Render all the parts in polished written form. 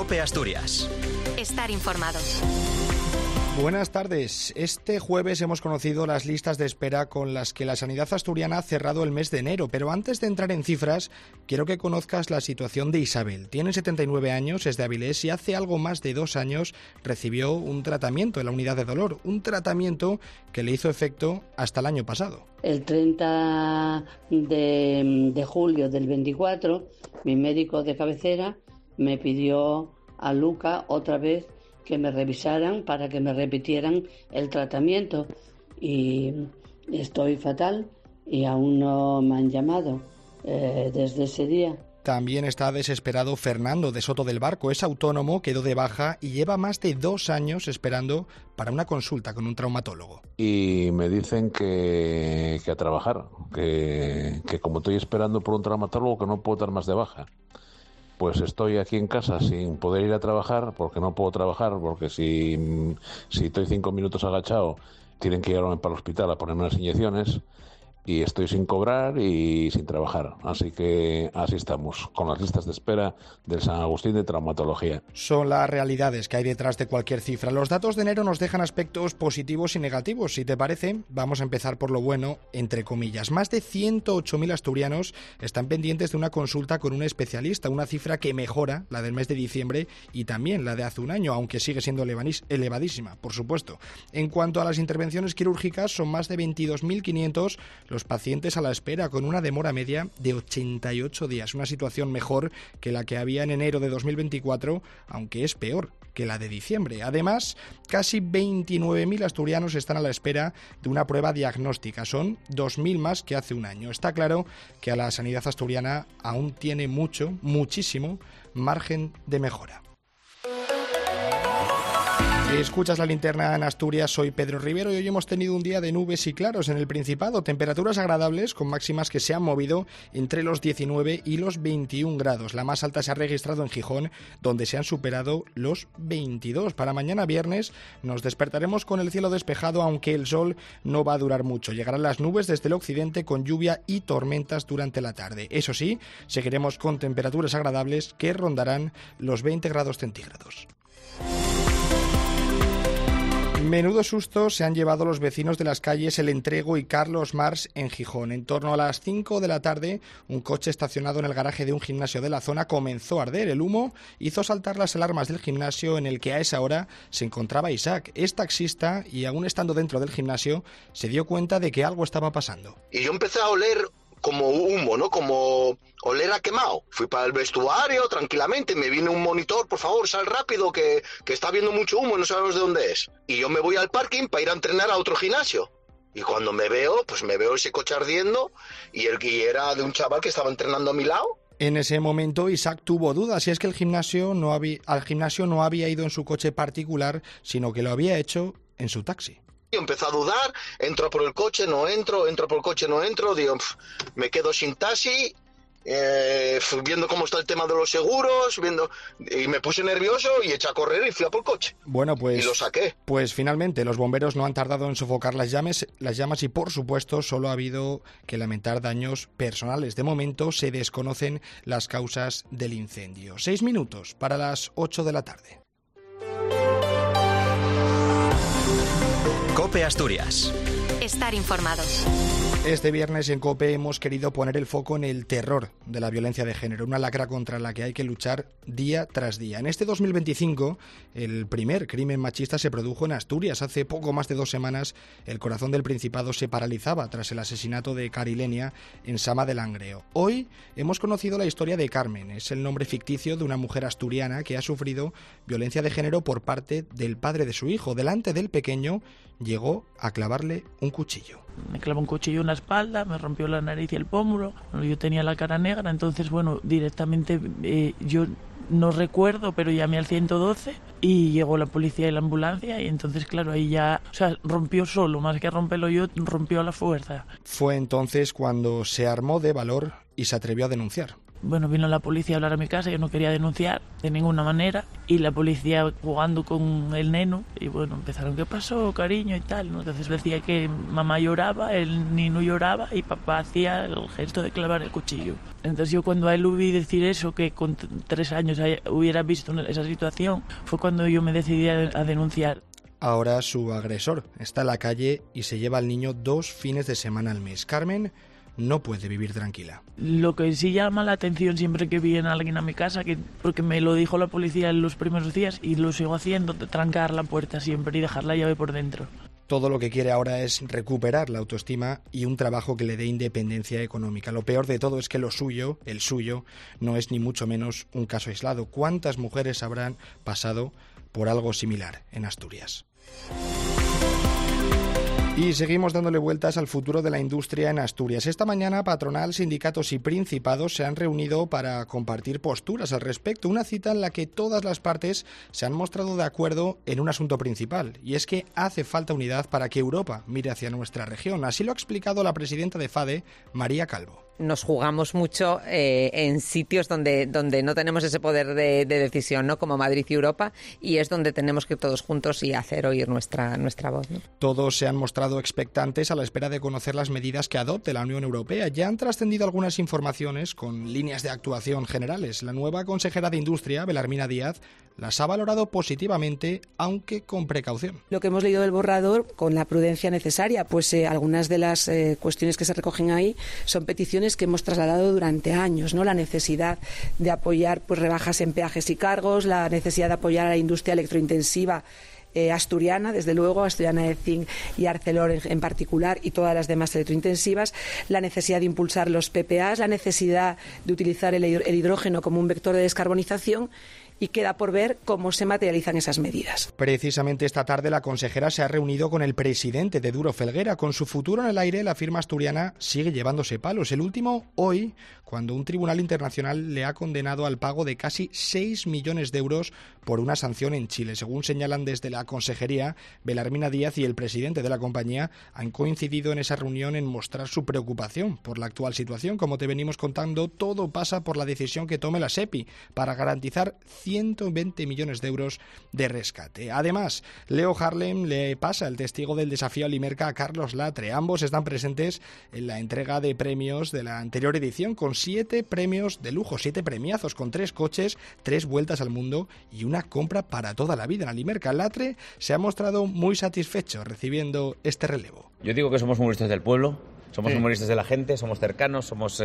COPE Asturias. Estar informado. Buenas tardes. Este jueves hemos conocido las listas de espera con las que la sanidad asturiana ha cerrado el mes de enero, pero antes de entrar en cifras, quiero que conozcas la situación de Isabel. Tiene 79 años, es de Avilés y hace algo más de 2 años recibió un tratamiento en la unidad de dolor, un tratamiento que le hizo efecto hasta el año pasado. El 30 de julio del 24, mi médico de cabecera me pidió a Luca otra vez que me revisaran para que me repitieran el tratamiento y estoy fatal y aún no me han llamado desde ese día. También está desesperado Fernando de Soto del Barco, es autónomo, quedó de baja y lleva más de 2 años esperando para una consulta con un traumatólogo. Y me dicen que a trabajar, que como estoy esperando por un traumatólogo que no puedo dar más de baja. Pues estoy aquí en casa sin poder ir a trabajar porque no puedo trabajar, porque si estoy 5 minutos agachado tienen que llevarme para el hospital a ponerme las inyecciones y estoy sin cobrar y sin trabajar. Así que así estamos, con las listas de espera del San Agustín de traumatología. Son las realidades que hay detrás de cualquier cifra. Los datos de enero nos dejan aspectos positivos y negativos. Si te parece, vamos a empezar por lo bueno, entre comillas. Más de 108.000 asturianos están pendientes de una consulta con un especialista, una cifra que mejora la del mes de diciembre y también la de hace un año, aunque sigue siendo elevadísima, por supuesto. En cuanto a las intervenciones quirúrgicas, son más de 22.500 los pacientes a la espera, con una demora media de 88 días, una situación mejor que la que había en enero de 2024, aunque es peor que la de diciembre. Además, casi 29.000 asturianos están a la espera de una prueba diagnóstica, son 2.000 más que hace un año. Está claro que a la sanidad asturiana aún tiene muchísimo margen de mejora. Escuchas la linterna en Asturias, soy Pedro Rivero y hoy hemos tenido un día de nubes y claros en el Principado, temperaturas agradables con máximas que se han movido entre los 19 y los 21 grados. La más alta se ha registrado en Gijón, donde se han superado los 22. Para mañana viernes nos despertaremos con el cielo despejado, aunque el sol no va a durar mucho. Llegarán las nubes desde el occidente con lluvia y tormentas durante la tarde. Eso sí, seguiremos con temperaturas agradables que rondarán los 20 grados centígrados. Menudo susto se han llevado los vecinos de las calles El Entrego y Carlos Mars en Gijón. En torno a las 5 de la tarde, un coche estacionado en el garaje de un gimnasio de la zona comenzó a arder. El humo hizo saltar las alarmas del gimnasio en el que a esa hora se encontraba Isaac. Es taxista y aún estando dentro del gimnasio se dio cuenta de que algo estaba pasando. Y yo empecé a oler como humo, ¿no? Como oler a quemado. Fui para el vestuario tranquilamente, me viene un monitor, por favor, sal rápido, que está viendo mucho humo y no sabemos de dónde es. Y yo me voy al parking para ir a entrenar a otro gimnasio. Y cuando me veo ese coche ardiendo y el que era de un chaval que estaba entrenando a mi lado. En ese momento Isaac tuvo dudas, y es que al gimnasio no había ido en su coche particular, sino que lo había hecho en su taxi. Yo empecé a dudar, entro por el coche, no entro por el coche, no entro, digo, me quedo sin taxi, viendo cómo está el tema de los seguros, y me puse nervioso y eché a correr y fui a por el coche. Bueno, pues, y lo saqué. Pues finalmente los bomberos no han tardado en sofocar las llamas y por supuesto solo ha habido que lamentar daños personales. De momento se desconocen las causas del incendio. 6 minutos para las 8 de la tarde. COPE Asturias. Estar informado. Este viernes en COPE hemos querido poner el foco en el terror de la violencia de género, una lacra contra la que hay que luchar día tras día. En este 2025, el primer crimen machista se produjo en Asturias. Hace poco más de 2 semanas, el corazón del Principado se paralizaba tras el asesinato de Carilenia en Sama de Langreo. Hoy hemos conocido la historia de Carmen. Es el nombre ficticio de una mujer asturiana que ha sufrido violencia de género por parte del padre de su hijo. Delante del pequeño llegó a clavarle un cuchillo. Me clavó un cuchillo en la espalda, me rompió la nariz y el pómulo. Bueno, yo tenía la cara negra, entonces, directamente yo no recuerdo, pero llamé al 112 y llegó la policía y la ambulancia y entonces, claro, ahí ya, rompió solo, más que romperlo yo, rompió a la fuerza. Fue entonces cuando se armó de valor y se atrevió a denunciar. Bueno, vino la policía a hablar a mi casa, yo no quería denunciar de ninguna manera, y la policía jugando con el neno, y bueno, empezaron, ¿qué pasó, cariño? Y tal, ¿no? Entonces decía que mamá lloraba, el niño lloraba y papá hacía el gesto de clavar el cuchillo. Entonces yo cuando a él oí decir eso, que con 3 años hubiera visto esa situación, fue cuando yo me decidí a denunciar. Ahora su agresor está en la calle y se lleva al niño 2 fines de semana al mes. Carmen no puede vivir tranquila. Lo que sí llama la atención siempre que viene alguien a mi casa, porque me lo dijo la policía en los primeros días y lo sigo haciendo, trancar la puerta siempre y dejar la llave por dentro. Todo lo que quiere ahora es recuperar la autoestima y un trabajo que le dé independencia económica. Lo peor de todo es que el suyo, no es ni mucho menos un caso aislado. ¿Cuántas mujeres habrán pasado por algo similar en Asturias? Y seguimos dándole vueltas al futuro de la industria en Asturias. Esta mañana patronal, sindicatos y principados se han reunido para compartir posturas al respecto. Una cita en la que todas las partes se han mostrado de acuerdo en un asunto principal. Y es que hace falta unidad para que Europa mire hacia nuestra región. Así lo ha explicado la presidenta de FADE, María Calvo. Nos jugamos mucho en sitios donde no tenemos ese poder de decisión, ¿no? Como Madrid y Europa, y es donde tenemos que ir todos juntos y hacer oír nuestra voz, ¿no? Todos se han mostrado expectantes a la espera de conocer las medidas que adopte la Unión Europea. Ya han trascendido algunas informaciones con líneas de actuación generales. La nueva consejera de Industria, Belarmina Díaz, las ha valorado positivamente, aunque con precaución. Lo que hemos leído del borrador, con la prudencia necesaria, pues algunas de las cuestiones que se recogen ahí son peticiones que hemos trasladado durante años, ¿no? La necesidad de apoyar pues rebajas en peajes y cargos, la necesidad de apoyar a la industria electrointensiva asturiana, desde luego, Asturiana de Zinc y Arcelor en particular, y todas las demás electrointensivas, la necesidad de impulsar los PPAs, la necesidad de utilizar el hidrógeno como un vector de descarbonización, y queda por ver cómo se materializan esas medidas. Precisamente esta tarde la consejera se ha reunido con el presidente de Duro Felguera. Con su futuro en el aire, la firma asturiana sigue llevándose palos. El último hoy, cuando un tribunal internacional le ha condenado al pago de casi 6 millones de euros por una sanción en Chile. Según señalan desde la consejería, Belarmina Díaz y el presidente de la compañía han coincidido en esa reunión en mostrar su preocupación por la actual situación. Como te venimos contando, todo pasa por la decisión que tome la SEPI para garantizar 120 millones de euros de rescate. Además, Leo Harlem le pasa el testigo del desafío Alimerca a Carlos Latre. Ambos están presentes en la entrega de premios de la anterior edición, con 7 premios de lujo, 7 premiazos, con 3 coches, 3 vueltas al mundo y una compra para toda la vida en Alimerca. Latre se ha mostrado muy satisfecho recibiendo este relevo. Yo digo que somos humoristas del pueblo. Somos humoristas de la gente, somos cercanos, somos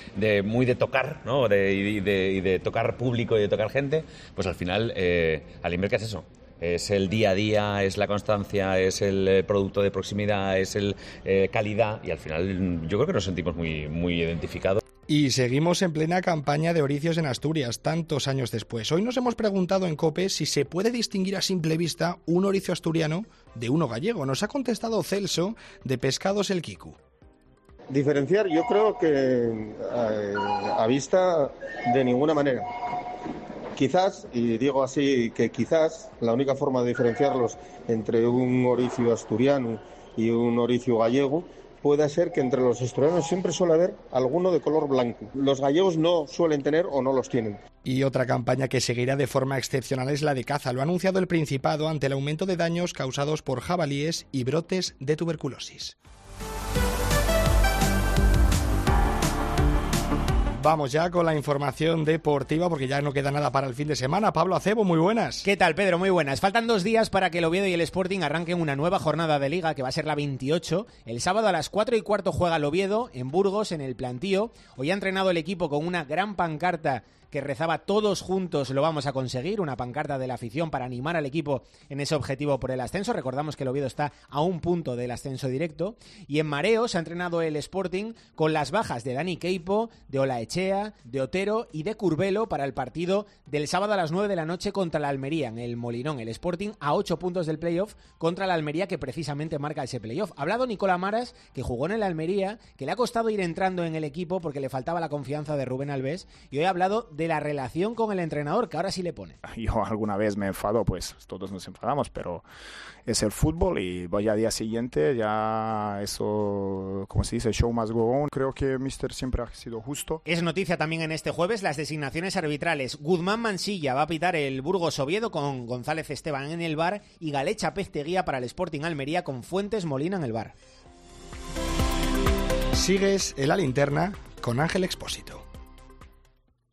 muy de tocar, ¿no? Y de tocar público y de tocar gente. Pues al final, Alimerca es eso. Es el día a día, es la constancia, es el producto de proximidad, es el calidad. Y al final yo creo que nos sentimos muy identificados. Y seguimos en plena campaña de oricios en Asturias, tantos años después. Hoy nos hemos preguntado en COPE si se puede distinguir a simple vista un oricio asturiano de uno gallego. Nos ha contestado Celso, de Pescados El Quicu. Diferenciar, yo creo que a vista de ninguna manera. Quizás, y digo así, que quizás la única forma de diferenciarlos entre un oricio asturiano y un oricio gallego puede ser que entre los asturianos siempre suele haber alguno de color blanco. Los gallegos no suelen tener o no los tienen. Y otra campaña que seguirá de forma excepcional es la de caza. Lo ha anunciado el Principado ante el aumento de daños causados por jabalíes y brotes de tuberculosis. Vamos ya con la información deportiva porque ya no queda nada para el fin de semana. Pablo Acebo, muy buenas. ¿Qué tal, Pedro? Muy buenas. Faltan 2 días para que el Oviedo y el Sporting arranquen una nueva jornada de Liga, que va a ser la 28. El sábado a las 4:15 juega el Oviedo en Burgos, en el Plantío. Hoy ha entrenado el equipo con una gran pancarta que rezaba "todos juntos lo vamos a conseguir", una pancarta de la afición para animar al equipo en ese objetivo por el ascenso. Recordamos que el Oviedo está a un punto del ascenso directo. Y en Mareo se ha entrenado el Sporting con las bajas de Dani Queipo, de Olaechea, de Otero y de Curbelo para el partido del sábado a las 9 de la noche contra la Almería en el Molinón. El Sporting a 8 puntos del playoff contra la Almería, que precisamente marca ese playoff. Ha hablado Nicolás Maras, que jugó en el Almería, que le ha costado ir entrando en el equipo porque le faltaba la confianza de Rubén Alves, y hoy ha hablado de la relación con el entrenador, que ahora sí le pone. Yo alguna vez me enfado, pues todos nos enfadamos, pero es el fútbol y voy al día siguiente, ya eso, como se dice, show must go on. Creo que Mister siempre ha sido justo. Es es noticia también en este jueves las designaciones arbitrales. Guzmán Mansilla va a pitar el Burgos Oviedo con González Esteban en el VAR y Galecha Pezteguía para el Sporting Almería con Fuentes Molina en el VAR. Sigues en La Linterna con Ángel Expósito.